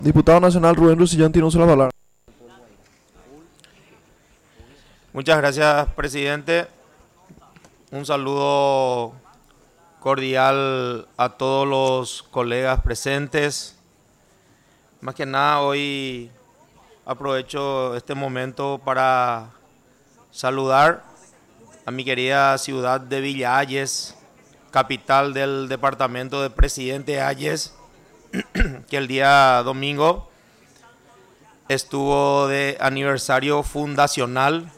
Diputado Nacional Rubén Rusillán tiene uso de la palabra. Muchas gracias, presidente. Un saludo cordial a todos los colegas presentes. Más que nada, hoy aprovecho este momento para saludar a mi querida ciudad de Villa Hayes, capital del departamento de Presidente Hayes, que el día domingo estuvo de aniversario fundacional,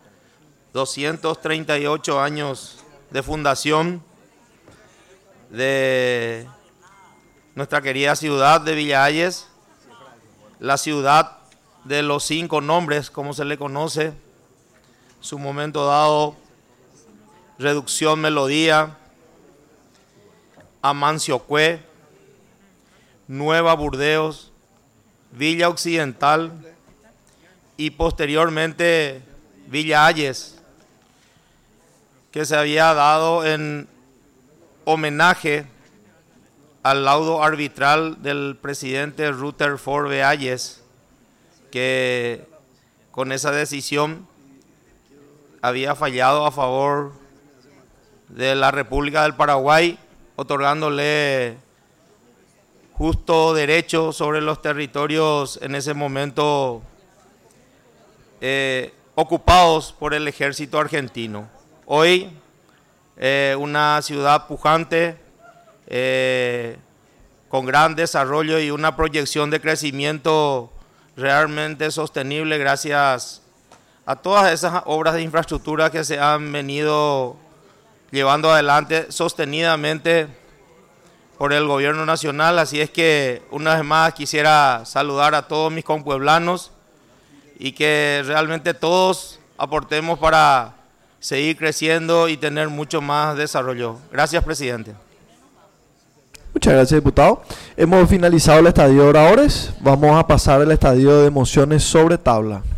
238 años de fundación de nuestra querida ciudad de Villa Hayes, la ciudad de los 5 nombres, como se le conoce, su momento dado, Reducción Melodía, Amanciocue, Nueva Burdeos, Villa Occidental y posteriormente Villa Hayes, que se había dado en homenaje al laudo arbitral del presidente Rutherford B. Hayes, que con esa decisión había fallado a favor de la República del Paraguay, otorgándole justo derecho sobre los territorios en ese momento ocupados por el ejército argentino. Hoy, una ciudad pujante, con gran desarrollo y una proyección de crecimiento realmente sostenible gracias a todas esas obras de infraestructura que se han venido llevando adelante sostenidamente por el gobierno nacional. Así es que una vez más quisiera saludar a todos mis compueblanos y que realmente todos aportemos para seguir creciendo y tener mucho más desarrollo. Gracias, presidente. Muchas gracias, diputado. Hemos finalizado el estadio de oradores. Vamos a pasar al estadio de mociones sobre tabla.